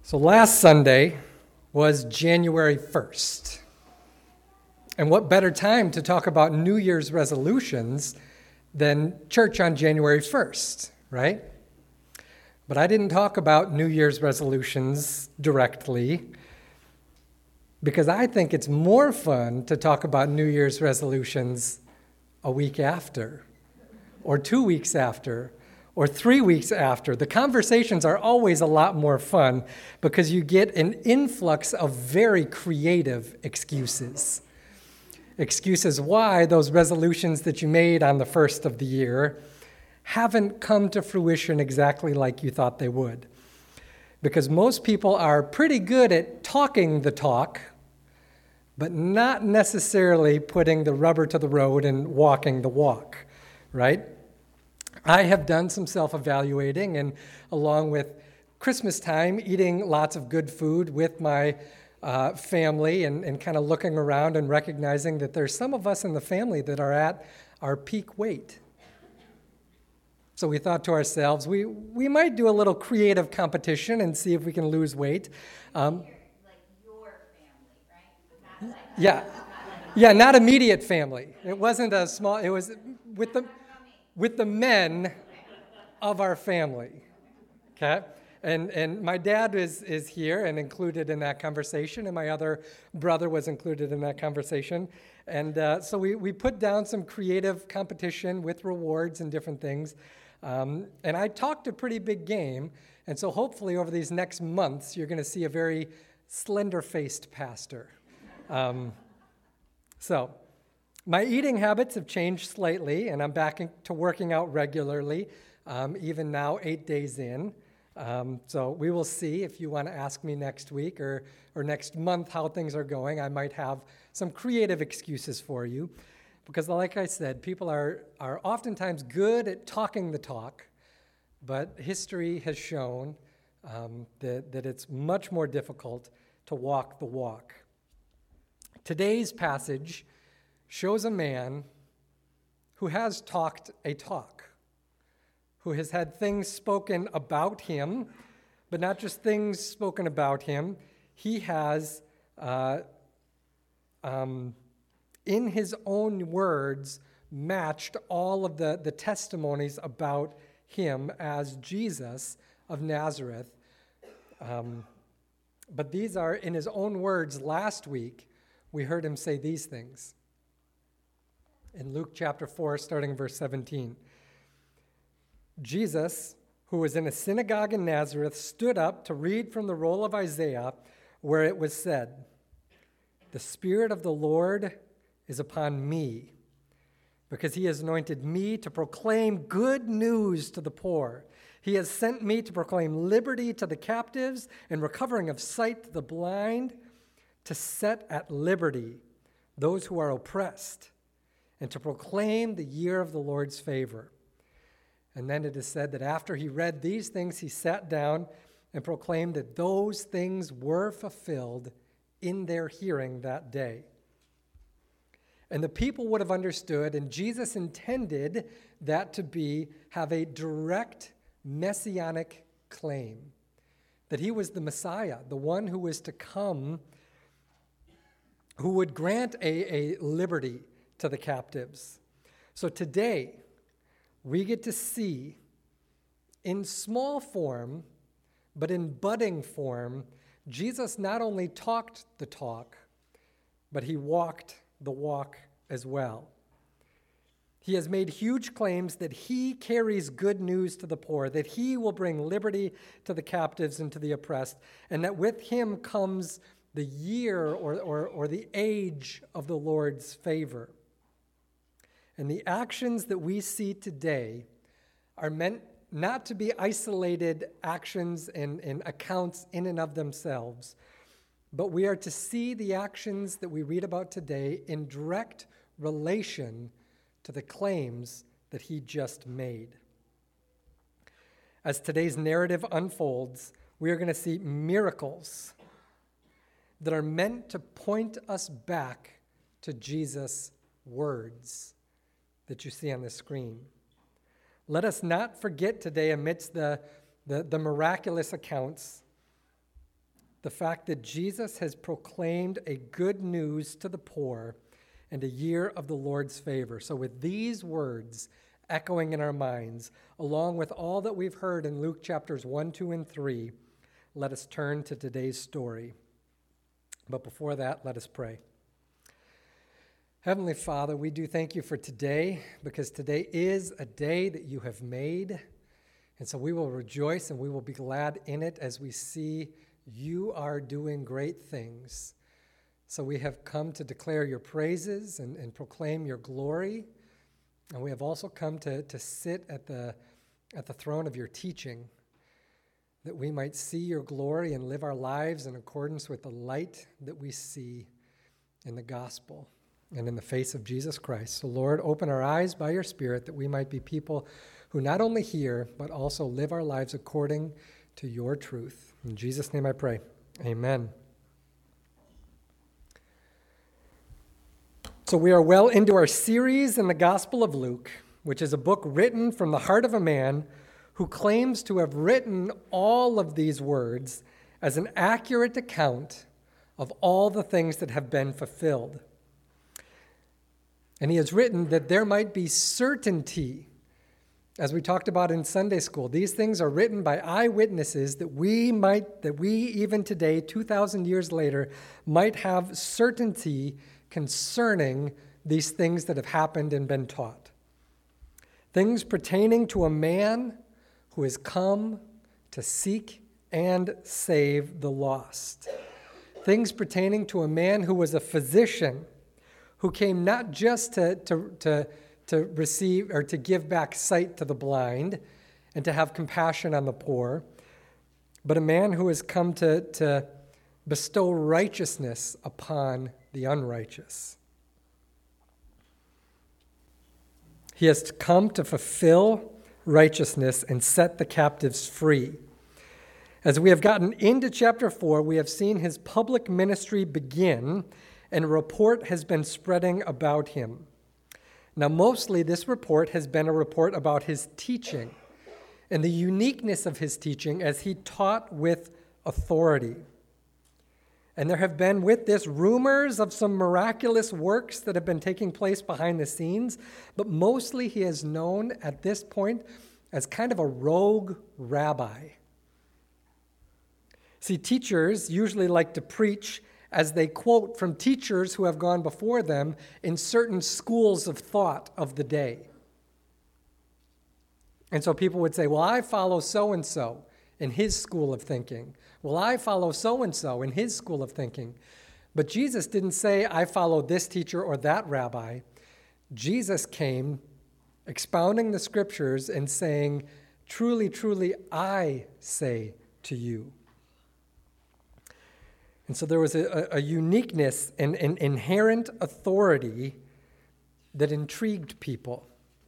So last Sunday was January 1st. And what better time to talk about New Year's resolutions than church on January 1st, right? But I didn't talk about New Year's resolutions directly because I think it's more fun to talk about New Year's resolutions a week after, or 2 weeks after, or 3 weeks after. The conversations are always a lot more fun because you get an influx of very creative excuses. Excuses why those resolutions that you made on the first of the year haven't come to fruition exactly like you thought they would. Because most people are pretty good at talking the talk, but not necessarily putting the rubber to the road and walking the walk, right? I have done some self-evaluating, and along with Christmas time, eating lots of good food with my family and kind of looking around and recognizing that there's some of us in the family that are at our peak weight. So we thought to ourselves, we might do a little creative competition and see if we can lose weight. Like your family, right? Yeah, not immediate family. It wasn't a small, it was with the men of our family, okay? And my dad is here and included in that conversation, and my other brother was included in that conversation. And so we put down some creative competition with rewards and different things. And I talked a pretty big game, and so hopefully over these next months, you're going to see a very slender-faced pastor. So my eating habits have changed slightly, and I'm back to working out regularly, even now 8 days in. So we will see if you want to ask me next week or next month how things are going. I might have some creative excuses for you. Because like I said, people are oftentimes good at talking the talk, but history has shown that it's much more difficult to walk the walk. Today's passage shows a man who has talked a talk, who has had things spoken about him, but not just things spoken about him. He has, in his own words, matched all of the testimonies about him as Jesus of Nazareth. But these are, in his own words, last week, we heard him say these things. In Luke chapter 4, starting in verse 17. Jesus, who was in a synagogue in Nazareth, stood up to read from the roll of Isaiah, where it was said, "The Spirit of the Lord is upon me, because he has anointed me to proclaim good news to the poor. He has sent me to proclaim liberty to the captives and recovering of sight to the blind, to set at liberty those who are oppressed, and to proclaim the year of the Lord's favor." And then it is said that after he read these things, he sat down and proclaimed that those things were fulfilled in their hearing that day. And the people would have understood, and Jesus intended that to have a direct messianic claim, that he was the Messiah, the one who was to come, who would grant a liberty to the captives. So today, we get to see, in small form, but in budding form, Jesus not only talked the talk, but he walked the walk as well. He has made huge claims that he carries good news to the poor, that he will bring liberty to the captives and to the oppressed, and that with him comes the year or the age of the Lord's favor. And the actions that we see today are meant not to be isolated actions and accounts in and of themselves, but we are to see the actions that we read about today in direct relation to the claims that he just made. As today's narrative unfolds, we are going to see miracles that are meant to point us back to Jesus' words that you see on the screen. Let us not forget today, amidst the miraculous accounts, the fact that Jesus has proclaimed a good news to the poor and a year of the Lord's favor. So with these words echoing in our minds, along with all that we've heard in Luke chapters 1, 2, and 3, let us turn to today's story. But before that, let us pray. Heavenly Father, we do thank you for today, because today is a day that you have made. And so we will rejoice and we will be glad in it as we see you are doing great things. So we have come to declare your praises and proclaim your glory. And we have also come to sit at the throne of your teaching, that we might see your glory and live our lives in accordance with the light that we see in the gospel and in the face of Jesus Christ. So Lord, open our eyes by your Spirit that we might be people who not only hear, but also live our lives according to your truth. In Jesus' name I pray. Amen. So we are well into our series in the Gospel of Luke, which is a book written from the heart of a man who claims to have written all of these words as an accurate account of all the things that have been fulfilled. And he has written that there might be certainty. As we talked about in Sunday school, these things are written by eyewitnesses that we even today, 2,000 years later, might have certainty concerning these things that have happened and been taught. Things pertaining to a man who has come to seek and save the lost. Things pertaining to a man who was a physician, who came not just to receive or to give back sight to the blind and to have compassion on the poor, but a man who has come to bestow righteousness upon the unrighteous. He has come to fulfill righteousness and set the captives free. As we have gotten into chapter 4, we have seen his public ministry begin, and a report has been spreading about him. Now, mostly this report has been a report about his teaching and the uniqueness of his teaching as he taught with authority. And there have been with this rumors of some miraculous works that have been taking place behind the scenes, but mostly he is known at this point as kind of a rogue rabbi. See, teachers usually like to preach as they quote from teachers who have gone before them in certain schools of thought of the day. And so people would say, well, I follow so-and-so in his school of thinking. Well, I follow so-and-so in his school of thinking. But Jesus didn't say, I follow this teacher or that rabbi. Jesus came expounding the scriptures and saying, truly, truly, I say to you. And so there was a uniqueness and an inherent authority that intrigued people.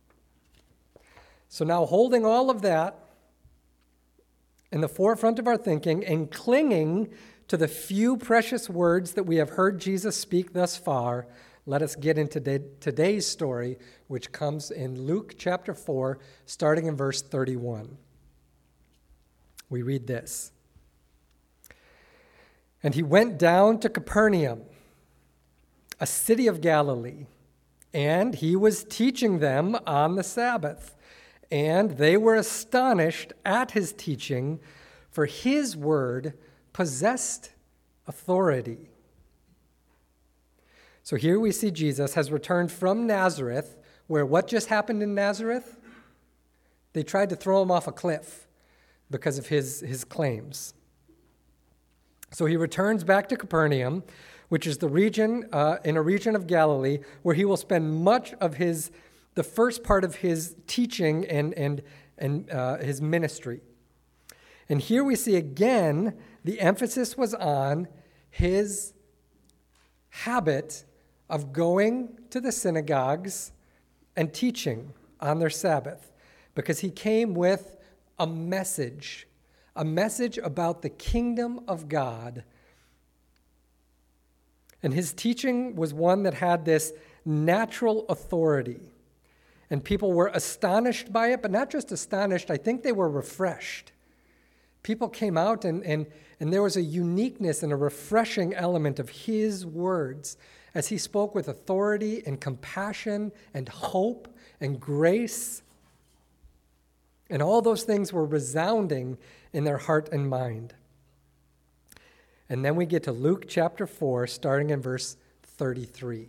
So now, holding all of that in the forefront of our thinking and clinging to the few precious words that we have heard Jesus speak thus far, let us get into today's story, which comes in Luke chapter 4, starting in verse 31. We read this. And he went down to Capernaum, a city of Galilee, and he was teaching them on the Sabbath. And they were astonished at his teaching, for his word possessed authority. So here we see Jesus has returned from Nazareth, where what just happened in Nazareth? They tried to throw him off a cliff because of his claims. So he returns back to Capernaum, which is the region in a region of Galilee, where he will spend much of the first part of his teaching and his ministry. And here we see again the emphasis was on his habit of going to the synagogues and teaching on their Sabbath, because he came with a message about the kingdom of God. And his teaching was one that had this natural authority. And people were astonished by it, but not just astonished, I think they were refreshed. people came out and there was a uniqueness and a refreshing element of his words as he spoke with authority and compassion and hope and grace. And all those things were resounding in their heart and mind. And then we get to Luke chapter 4, starting in verse 33.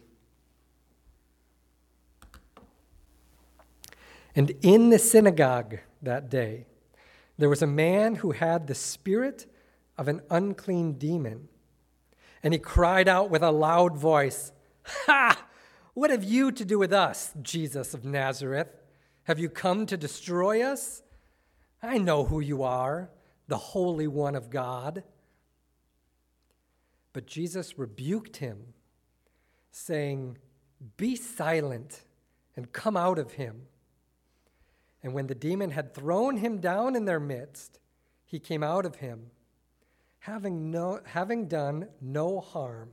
And in the synagogue that day, there was a man who had the spirit of an unclean demon. And he cried out with a loud voice, "Ha! What have you to do with us, Jesus of Nazareth? Have you come to destroy us? I know who you are, the Holy One of God." But Jesus rebuked him, saying, "Be silent and come out of him." And when the demon had thrown him down in their midst, he came out of him, having done no harm.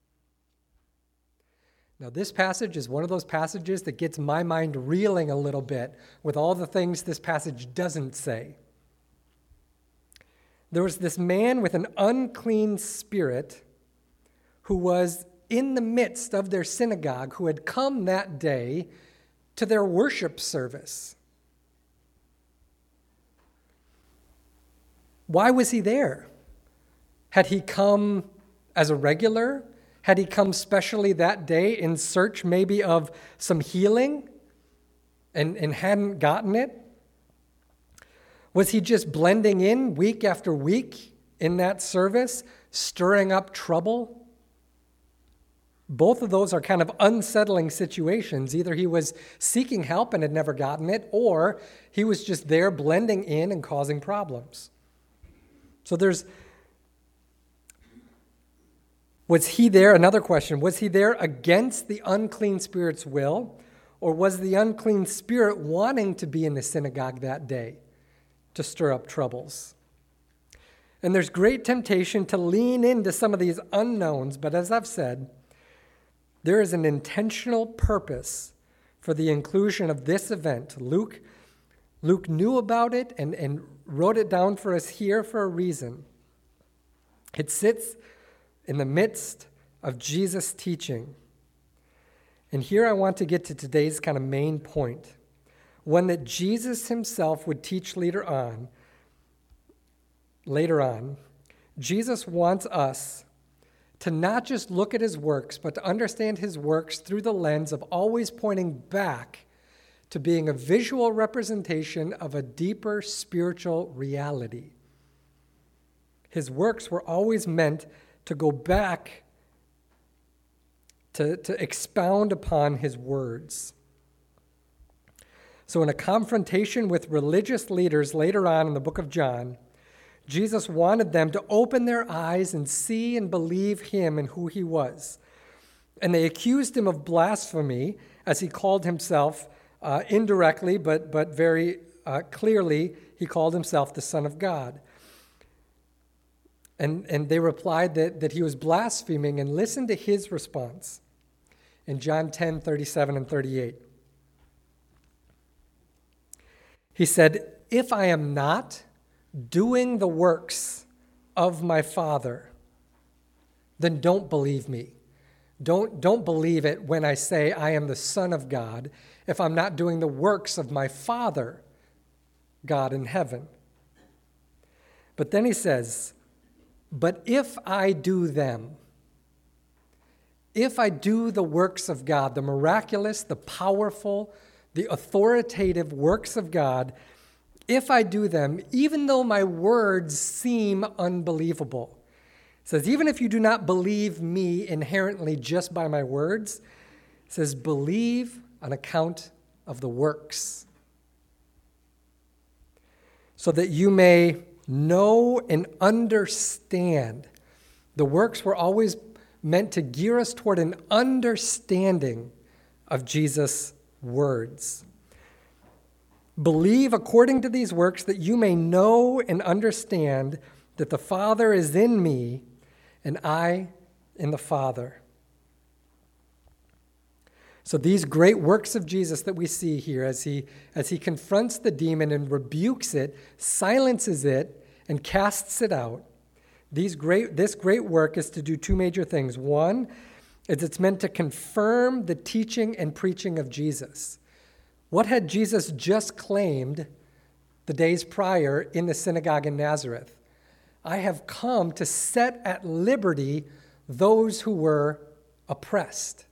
Now, this passage is one of those passages that gets my mind reeling a little bit with all the things this passage doesn't say. There was this man with an unclean spirit who was in the midst of their synagogue, who had come that day to their worship service. Why was he there? Had he come as a regular? Had he come specially that day in search maybe of some healing and hadn't gotten it? Was he just blending in week after week in that service, stirring up trouble? Both of those are kind of unsettling situations. Either he was seeking help and had never gotten it, or he was just there blending in and causing problems. So was he there, another question, was he there against the unclean spirit's will, or was the unclean spirit wanting to be in the synagogue that day to stir up troubles? And there's great temptation to lean into some of these unknowns, but as I've said, there is an intentional purpose for the inclusion of this event. Luke knew about it and wrote it down for us here for a reason. It sits in the midst of Jesus' teaching. And here I want to get to today's kind of main point, one that Jesus himself would teach later on. Jesus wants us to not just look at his works, but to understand his works through the lens of always pointing back to being a visual representation of a deeper spiritual reality. His works were always meant to go back to expound upon his words. So in a confrontation with religious leaders later on in the book of John, Jesus wanted them to open their eyes and see and believe him and who he was. And they accused him of blasphemy as he called himself indirectly, but very clearly, he called himself the Son of God. And they replied that he was blaspheming, and listen to his response in John 10, 37 and 38. He said, "If I am not doing the works of my Father, then don't believe me. Don't believe it when I say I am the Son of God if I'm not doing the works of my Father, God in heaven." But then he says, "But if I do them, if I do the works of God, the miraculous, the powerful, the authoritative works of God, if I do them, even though my words seem unbelievable." It says, even if you do not believe me inherently just by my words, it says, believe on account of the works, so that you may know and understand. The works were always meant to gear us toward an understanding of Jesus' words. Believe according to these works that you may know and understand that the Father is in me and I in the Father. So these great works of Jesus that we see here as he confronts the demon and rebukes it, silences it, and casts it out. This great work is to do two major things. One is it's meant to confirm the teaching and preaching of Jesus. What had Jesus just claimed the days prior in the synagogue in Nazareth? I have come to set at liberty those who were oppressed.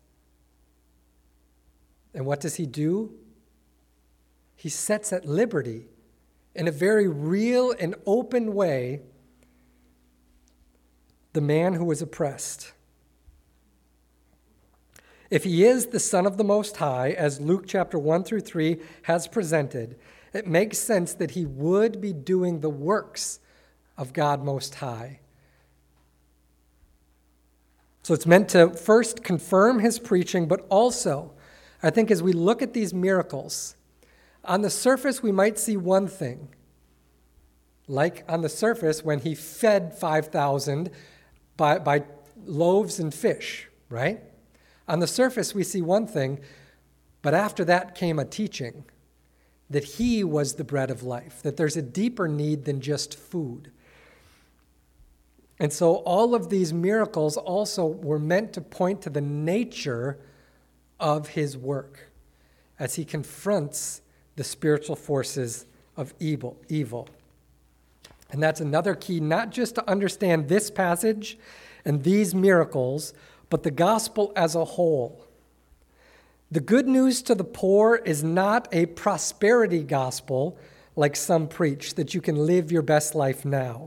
And what does he do? He sets at liberty in a very real and open way the man who was oppressed. If he is the Son of the Most High, as Luke chapter 1 through 3 has presented, it makes sense that he would be doing the works of God Most High. So it's meant to first confirm his preaching, but also, I think as we look at these miracles, on the surface we might see one thing. Like on the surface when he fed 5,000 by loaves and fish, right? On the surface we see one thing, but after that came a teaching that he was the bread of life, that there's a deeper need than just food. And so all of these miracles also were meant to point to the nature of his work as he confronts the spiritual forces of evil. And that's another key, not just to understand this passage and these miracles, but the gospel as a whole. The good news to the poor is not a prosperity gospel like some preach, that you can live your best life now.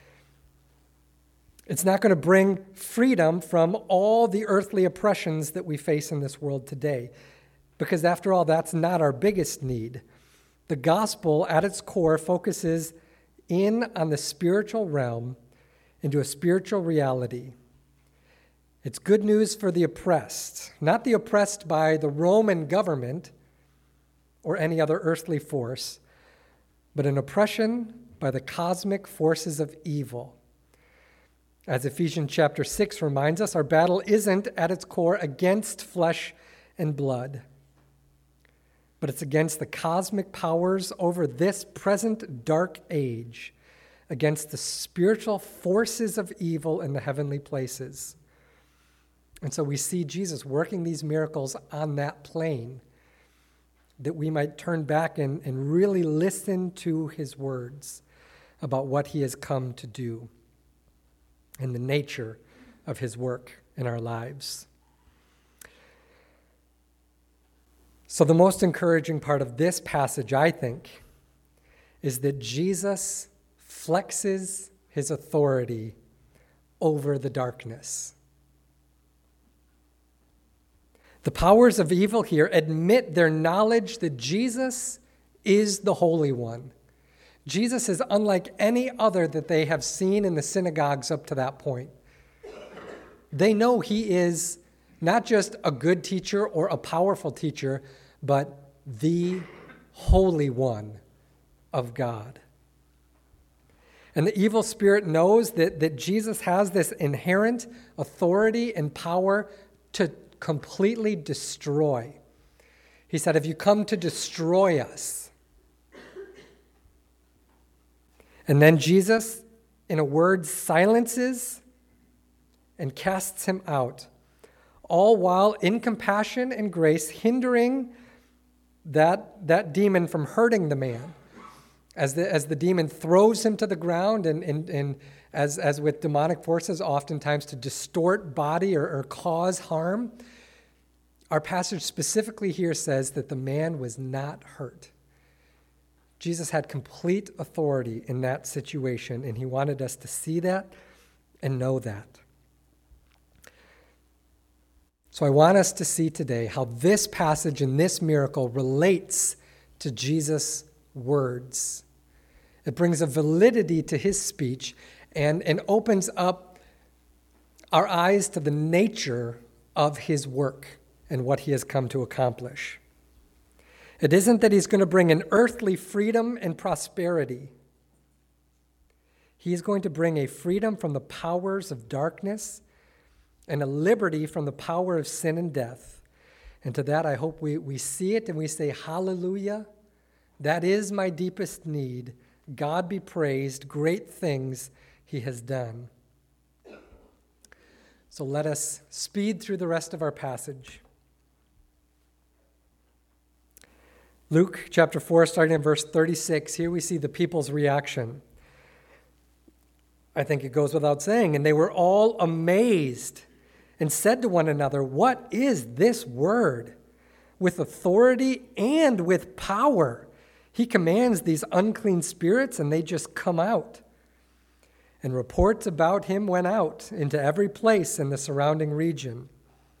It's not going to bring freedom from all the earthly oppressions that we face in this world today, because after all, that's not our biggest need. The gospel, at its core, focuses in on the spiritual realm into a spiritual reality. It's good news for the oppressed, not the oppressed by the Roman government or any other earthly force, but an oppression by the cosmic forces of evil. As Ephesians chapter 6 reminds us, our battle isn't at its core against flesh and blood, but it's against the cosmic powers over this present dark age, against the spiritual forces of evil in the heavenly places. And so we see Jesus working these miracles on that plane, that we might turn back and really listen to his words about what he has come to do and the nature of his work in our lives. So the most encouraging part of this passage, I think, is that Jesus flexes his authority over the darkness. The powers of evil here admit their knowledge that Jesus is the Holy One. Jesus is unlike any other that they have seen in the synagogues up to that point. They know he is not just a good teacher or a powerful teacher, but the Holy One of God. And the evil spirit knows that Jesus has this inherent authority and power to completely destroy. He said, "Have you come to destroy us?" And then Jesus, in a word, silences and casts him out, all while in compassion and grace hindering that demon from hurting the man. As the demon throws him to the ground and as with demonic forces, oftentimes to distort body or cause harm, our passage specifically here says that the man was not hurt. Jesus had complete authority in that situation, and he wanted us to see that and know that. So I want us to see today how this passage and this miracle relates to Jesus' words. It brings a validity to his speech and opens up our eyes to the nature of his work and what he has come to accomplish. It isn't that he's going to bring an earthly freedom and prosperity. He is going to bring a freedom from the powers of darkness and a liberty from the power of sin and death. And to that, I hope we see it and we say, hallelujah, that is my deepest need. God be praised, great things he has done. So let us speed through the rest of our passage. Luke chapter 4, starting in verse 36, here we see the people's reaction. I think it goes without saying, and they were all amazed and said to one another, "What is this word? With authority and with power, he commands these unclean spirits, and they just come out." And reports about him went out into every place in the surrounding region.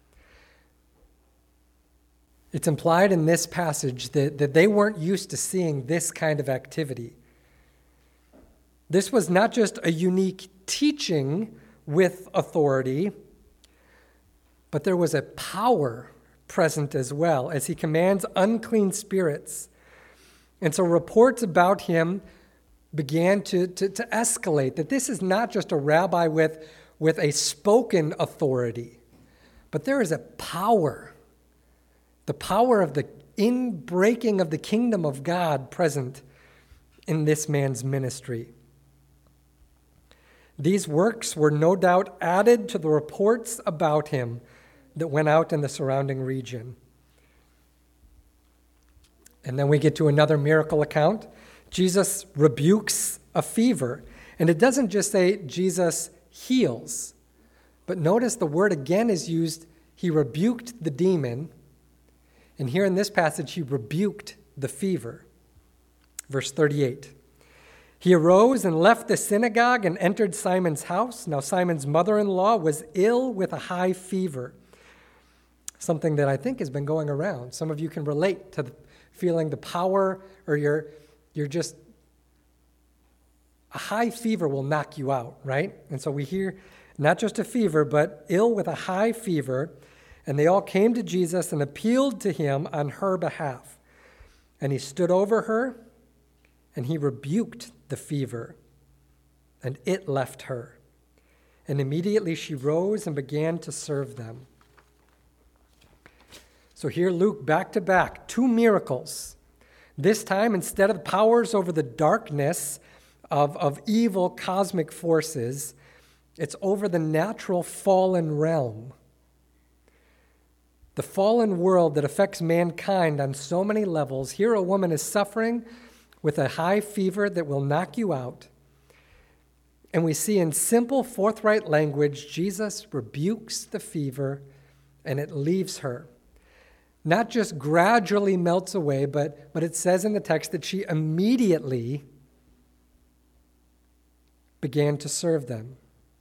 It's implied in this passage that they weren't used to seeing this kind of activity. This was not just a unique teaching with authority, but there was a power present as well as he commands unclean spirits. And so reports about him began to escalate, that this is not just a rabbi with a spoken authority, but there is a power, the power of the inbreaking of the kingdom of God present in this man's ministry. These works were no doubt added to the reports about him that went out in the surrounding region. And then we get to another miracle account. Jesus rebukes a fever. And it doesn't just say Jesus heals, but notice the word again is used, he rebuked the demon. And here in this passage, he rebuked the fever. Verse 38. He arose and left the synagogue and entered Simon's house. Now Simon's mother-in-law was ill with a high fever, something that I think has been going around. Some of you can relate to feeling the power, or you're just, a high fever will knock you out, right? And so we hear not just a fever, but ill with a high fever. And they all came to Jesus and appealed to him on her behalf. And he stood over her, and he rebuked the fever, and it left her. And immediately she rose and began to serve them. So here Luke, back to back, 2 miracles. This time, instead of powers over the darkness of evil cosmic forces, it's over the natural fallen realm. The fallen world that affects mankind on so many levels. Here a woman is suffering with a high fever that will knock you out. And we see in simple, forthright language, Jesus rebukes the fever and it leaves her. Not just gradually melts away, but it says in the text that she immediately began to serve them.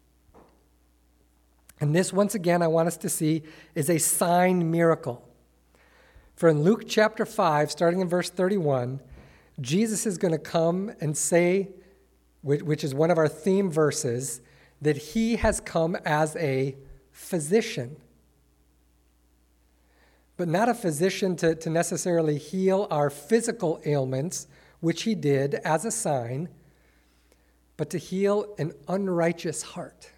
And this, once again, I want us to see, is a sign miracle. For in Luke chapter 5, starting in verse 31, Jesus is going to come and say, which is one of our theme verses, that he has come as a physician. But not a physician to necessarily heal our physical ailments, which he did as a sign, but to heal an unrighteous heart.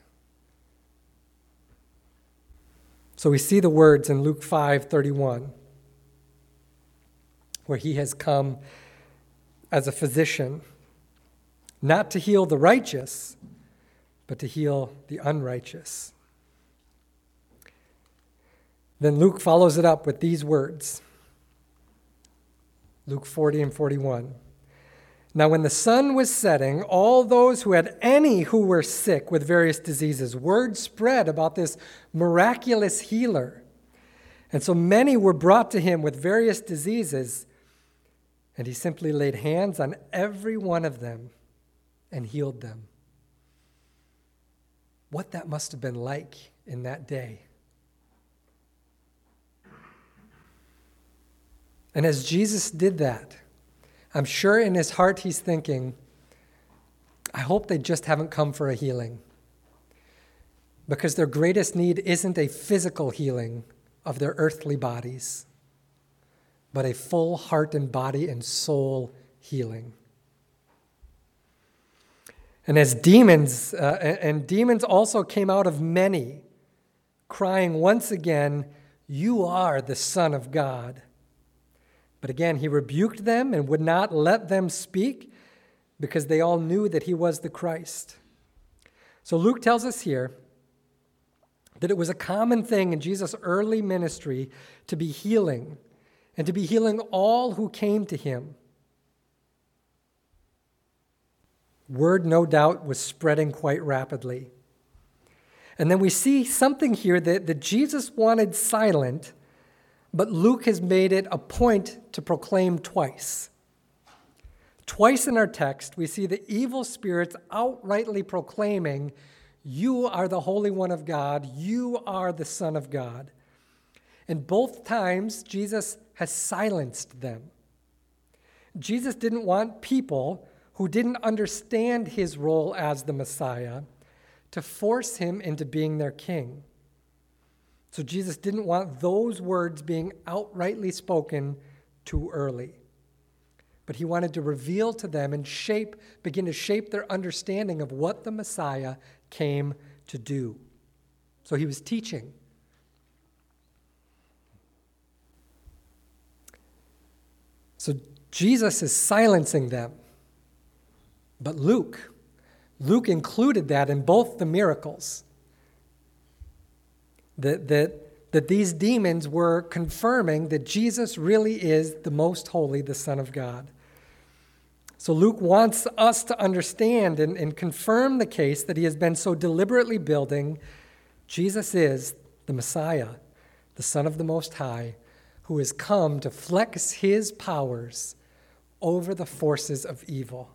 So we see the words in Luke 5:31, where he has come as a physician, not to heal the righteous, but to heal the unrighteous. Then Luke follows it up with these words. Luke 40 and 41. Now when the sun was setting, all those who were sick with various diseases, word spread about this miraculous healer. And so many were brought to him with various diseases, and he simply laid hands on every one of them and healed them. What that must have been like in that day. And as Jesus did that, I'm sure in his heart he's thinking, I hope they just haven't come for a healing. Because their greatest need isn't a physical healing of their earthly bodies, but a full heart and body and soul healing. And as demons also came out of many, crying once again, "You are the Son of God." But again, he rebuked them and would not let them speak, because they all knew that he was the Christ. So Luke tells us here that it was a common thing in Jesus' early ministry to be healing, and to be healing all who came to him. Word, no doubt, was spreading quite rapidly. And then we see something here that Jesus wanted silent, but Luke has made it a point to proclaim twice. Twice in our text, we see the evil spirits outrightly proclaiming, "You are the Holy One of God, you are the Son of God." And both times, Jesus has silenced them. Jesus didn't want people who didn't understand his role as the Messiah to force him into being their king. So Jesus didn't want those words being outrightly spoken too early. But he wanted to reveal to them and begin to shape their understanding of what the Messiah came to do. So he was teaching. So Jesus is silencing them. But Luke included that in both the miracles. That these demons were confirming that Jesus really is the most holy, the Son of God. So Luke wants us to understand and confirm the case that he has been so deliberately building. Jesus is the Messiah, the Son of the Most High, who has come to flex his powers over the forces of evil.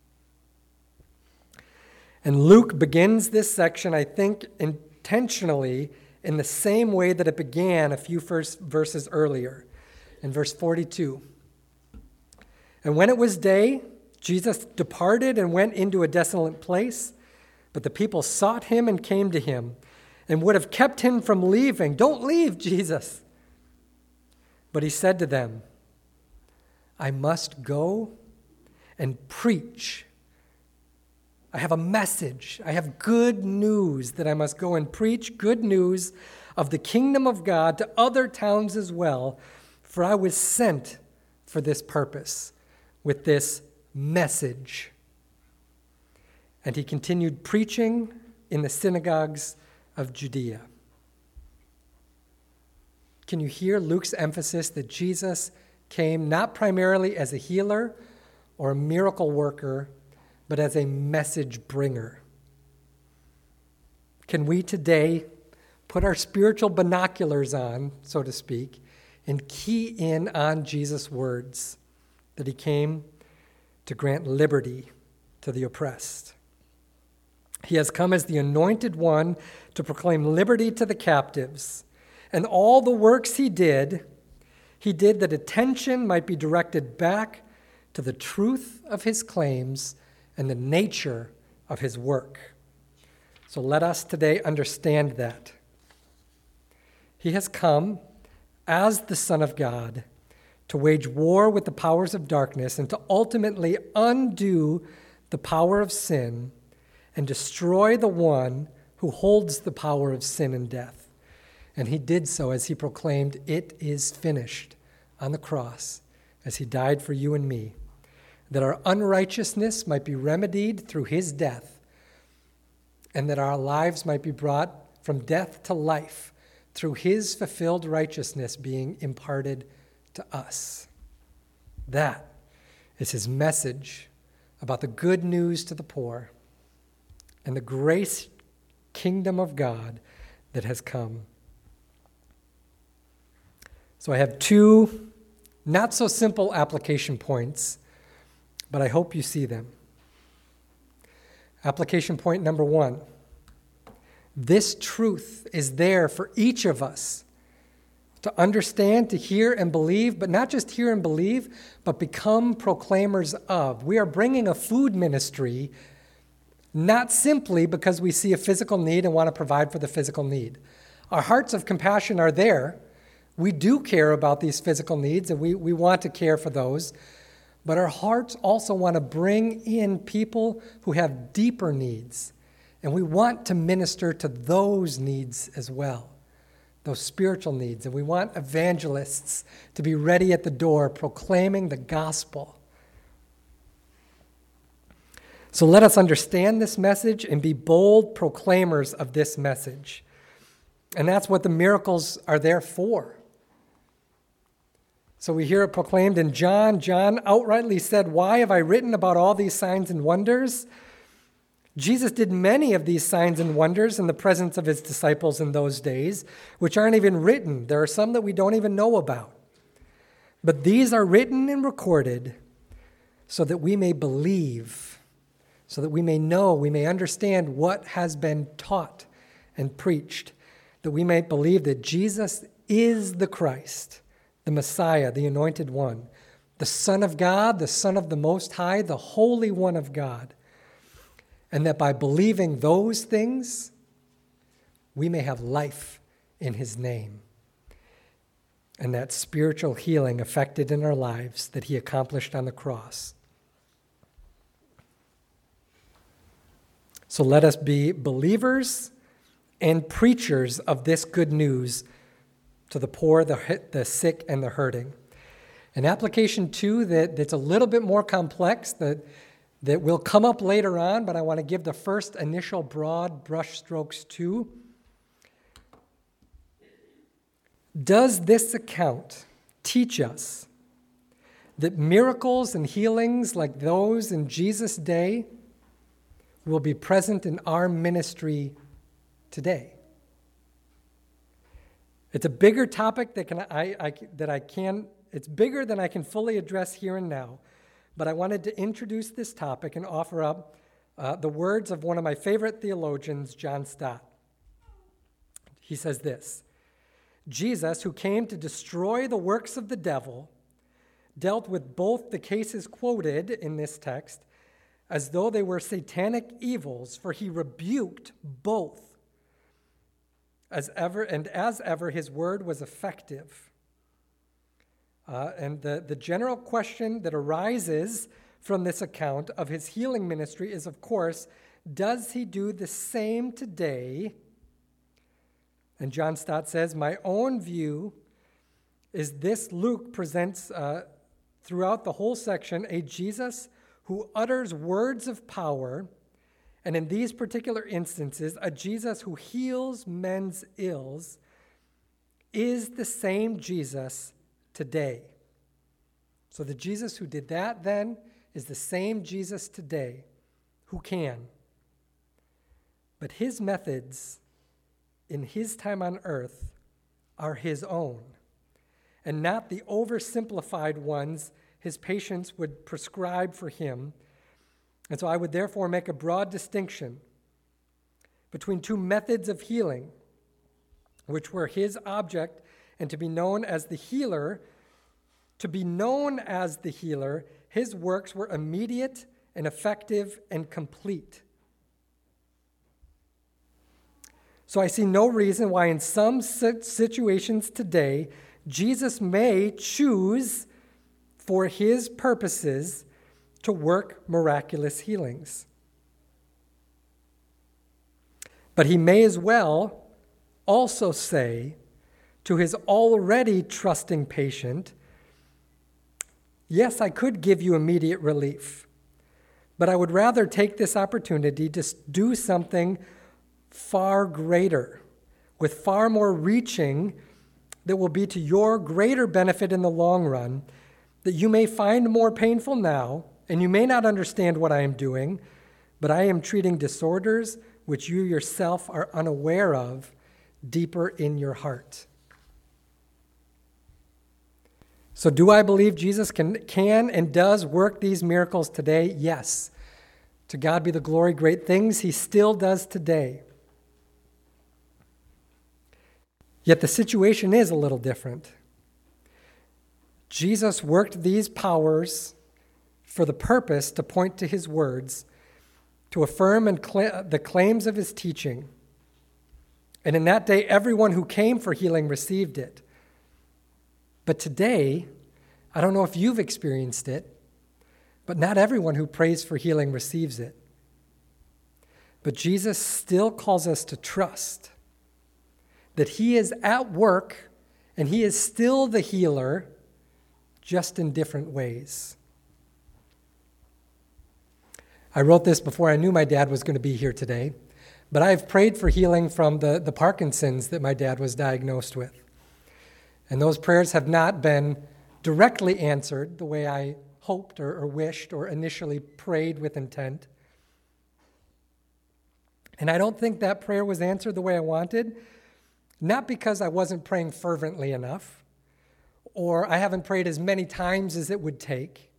And Luke begins this section, I think, intentionally in the same way that it began a few verses earlier, in verse 42. And when it was day, Jesus departed and went into a desolate place, but the people sought him and came to him and would have kept him from leaving. "Don't leave, Jesus." But he said to them, "I must go and preach. I have a message. I have good news that I must go and preach, good news of the kingdom of God to other towns as well, for I was sent for this purpose, with this message." And he continued preaching in the synagogues of Judea. Can you hear Luke's emphasis that Jesus came not primarily as a healer or a miracle worker, but as a message bringer? Can we today put our spiritual binoculars on, so to speak, and key in on Jesus' words that he came to grant liberty to the oppressed? He has come as the anointed one to proclaim liberty to the captives. And all the works he did that attention might be directed back to the truth of his claims and the nature of his work. So let us today understand that. He has come as the Son of God to wage war with the powers of darkness and to ultimately undo the power of sin and destroy the one who holds the power of sin and death. And he did so as he proclaimed, "It is finished," on the cross, as he died for you and me, that our unrighteousness might be remedied through his death, and that our lives might be brought from death to life through his fulfilled righteousness being imparted to us. That is his message about the good news to the poor and the grace kingdom of God that has come. So I have two not so simple application points, but I hope you see them. Application point number 1. This truth is there for each of us to understand, to hear and believe, but not just hear and believe, but become proclaimers of. We are bringing a food ministry not simply because we see a physical need and want to provide for the physical need. Our hearts of compassion are there. We do care about these physical needs, and we want to care for those. But our hearts also want to bring in people who have deeper needs. And we want to minister to those needs as well, those spiritual needs. And we want evangelists to be ready at the door proclaiming the gospel. So let us understand this message and be bold proclaimers of this message. And that's what the miracles are there for. So we hear it proclaimed in John. John outrightly said, "Why have I written about all these signs and wonders?" Jesus did many of these signs and wonders in the presence of his disciples in those days, which aren't even written. There are some that we don't even know about. But these are written and recorded so that we may believe, so that we may know, we may understand what has been taught and preached, that we may believe that Jesus is the Christ, the Messiah, the Anointed One, the Son of God, the Son of the Most High, the Holy One of God. And that by believing those things, we may have life in his name. And that spiritual healing effected in our lives that he accomplished on the cross. So let us be believers and preachers of this good news to the poor, the sick, and the hurting. An application, too, that's a little bit more complex, that will come up later on, but I want to give the first initial broad brushstrokes to. Does this account teach us that miracles and healings like those in Jesus' day will be present in our ministry today? It's a bigger topic it's bigger than I can fully address here and now. But I wanted to introduce this topic and offer up the words of one of my favorite theologians, John Stott. He says this: Jesus, who came to destroy the works of the devil, dealt with both the cases quoted in this text as though they were satanic evils, for he rebuked both. As ever, his word was effective. And the general question that arises from this account of his healing ministry is, of course, does he do the same today? And John Stott says, my own view is this: Luke presents throughout the whole section a Jesus who utters words of power, and in these particular instances, a Jesus who heals men's ills, is the same Jesus today. So the Jesus who did that then is the same Jesus today who can. But his methods in his time on earth are his own, and not the oversimplified ones his patients would prescribe for him. And so I would therefore make a broad distinction between two methods of healing, which were his object, and to be known as the healer. To be known as the healer, his works were immediate and effective and complete. So I see no reason why in some situations today, Jesus may choose for his purposes to work miraculous healings. But he may as well also say to his already trusting patient, yes, I could give you immediate relief, but I would rather take this opportunity to do something far greater, with far more reaching, that will be to your greater benefit in the long run, that you may find more painful now, and you may not understand what I am doing, but I am treating disorders which you yourself are unaware of deeper in your heart. So do I believe Jesus can and does work these miracles today? Yes. To God be the glory, great things he still does today. Yet the situation is a little different. Jesus worked these powers for the purpose to point to his words, to affirm the claims of his teaching. And in that day, everyone who came for healing received it. But today, I don't know if you've experienced it, but not everyone who prays for healing receives it. But Jesus still calls us to trust that he is at work and he is still the healer, just in different ways. I wrote this before I knew my dad was going to be here today, but I've prayed for healing from the Parkinson's that my dad was diagnosed with. And those prayers have not been directly answered the way I hoped or wished or initially prayed with intent. And I don't think that prayer was answered the way I wanted, not because I wasn't praying fervently enough, or I haven't prayed as many times as it would take.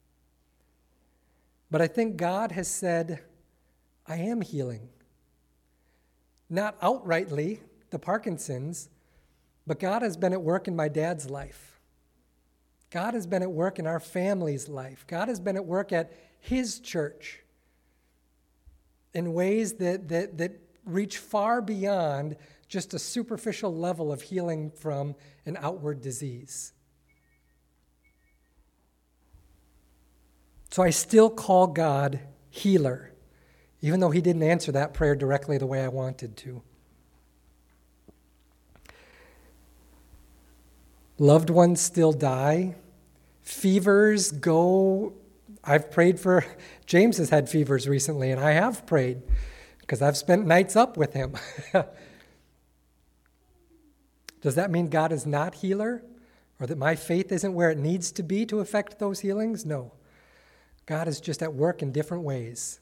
But I think God has said, I am healing. Not outrightly, the Parkinson's, but God has been at work in my dad's life. God has been at work in our family's life. God has been at work at his church in ways that reach far beyond just a superficial level of healing from an outward disease. So I still call God healer, even though he didn't answer that prayer directly the way I wanted to. Loved ones still die. Fevers go. I've prayed for, James has had fevers recently, and I have prayed because I've spent nights up with him. Does that mean God is not healer, or that my faith isn't where it needs to be to affect those healings? No. God is just at work in different ways.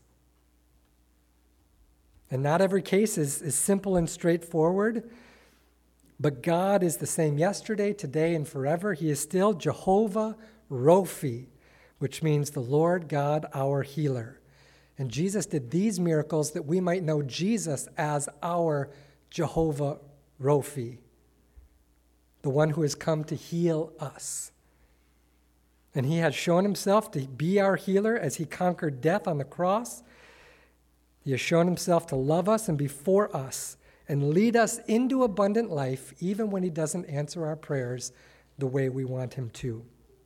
And not every case is simple and straightforward, but God is the same yesterday, today, and forever. He is still Jehovah Rophi, which means the Lord God, our healer. And Jesus did these miracles that we might know Jesus as our Jehovah Rophi, the one who has come to heal us. And he has shown himself to be our healer as he conquered death on the cross. He has shown himself to love us and be for us and lead us into abundant life, even when he doesn't answer our prayers the way we want him to.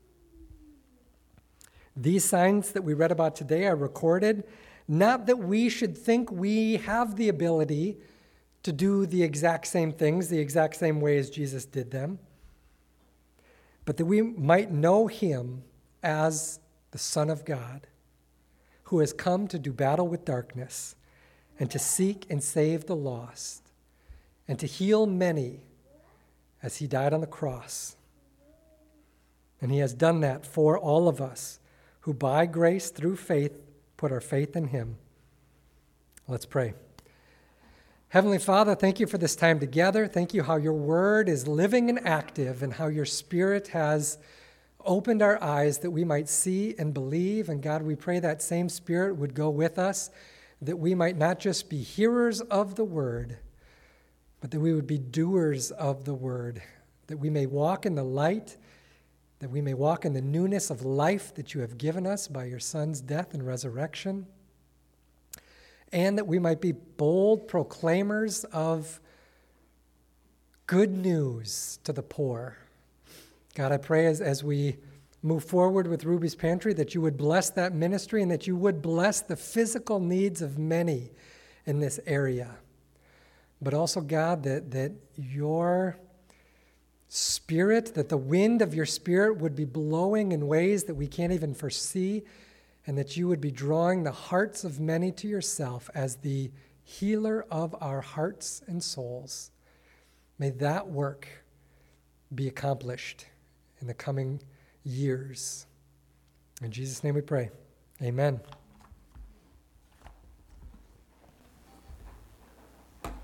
These signs that we read about today are recorded, not that we should think we have the ability to do the exact same things, the exact same way as Jesus did them, but that we might know him as the Son of God, who has come to do battle with darkness and to seek and save the lost and to heal many as he died on the cross. And he has done that for all of us who by grace through faith put our faith in him. Let's pray. Heavenly Father, thank you for this time together. Thank you how your word is living and active and how your Spirit has opened our eyes that we might see and believe. And God, we pray that same Spirit would go with us, that we might not just be hearers of the word, but that we would be doers of the word, that we may walk in the light, that we may walk in the newness of life that you have given us by your Son's death and resurrection, and that we might be bold proclaimers of good news to the poor. God, I pray as we move forward with Ruby's Pantry that you would bless that ministry and that you would bless the physical needs of many in this area. But also, God, that your Spirit, that the wind of your Spirit would be blowing in ways that we can't even foresee, and that you would be drawing the hearts of many to yourself as the healer of our hearts and souls. May that work be accomplished in the coming years. In Jesus' name we pray. Amen.